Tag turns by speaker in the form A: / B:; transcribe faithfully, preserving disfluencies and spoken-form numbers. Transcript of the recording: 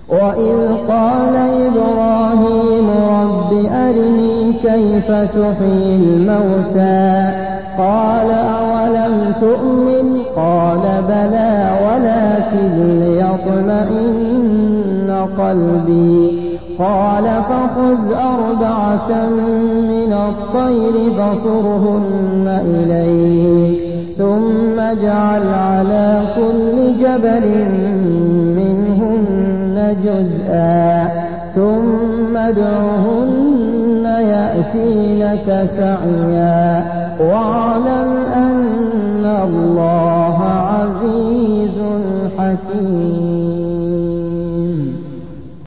A: وإذ قال إبراهيم رب أرني كيف تحيي الموتى قال أولم تؤمن قال بلى ولكن ليطمئن قلبي قال فخذ أربعة من الطير فصرهن إليك ثم اجعل على كل جبل منهن جزءا ثم ادعهن يأتينك سعيا واعلم أن الله عزيز حكيم.